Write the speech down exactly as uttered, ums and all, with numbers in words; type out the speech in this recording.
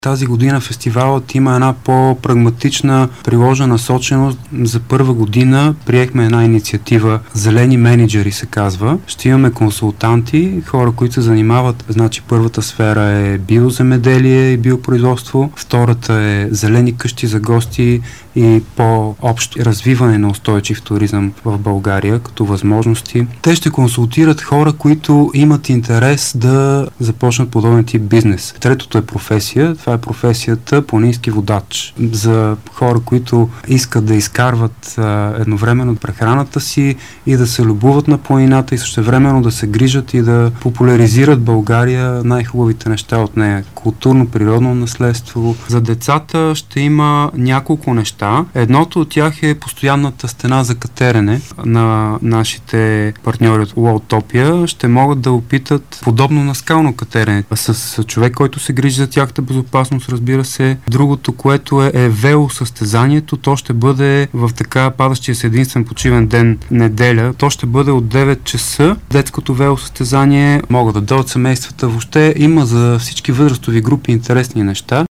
Тази година фестивалът има една по-прагматична приложена насоченост. За първа година приехме една инициатива Зелени менеджери се казва. Ще имаме консултанти, хора, които се занимават. Значи първата сфера е биоземеделие и биопроизводство, втората е зелени къщи за гости и по-общо развиване на устойчив туризъм в България като възможности. Те ще консултират хора, които имат интерес да започнат подобен тип бизнес. Третото е професия. Това е професията планински водач. За хора, които искат да изкарват а, едновременно прехраната си и да се любуват на планината и същевременно да се грижат и да популяризират България, най-хубавите неща от нея. Културно-природно наследство. За децата ще има няколко неща. Едното от тях е постоянната стена за катерене на нашите партньори от Уолтопия. Ще могат да опитат подобно на скално катерене с човек, който се грижи за тяхната безопасност, разбира се. Другото, което е, е велосъстезанието, то ще бъде в така падащия се единствен почивен ден неделя. То ще бъде от девет часа. Детското велосъстезание могат да дойдат семействата. Въобще има за всички възрастови групи интересни неща.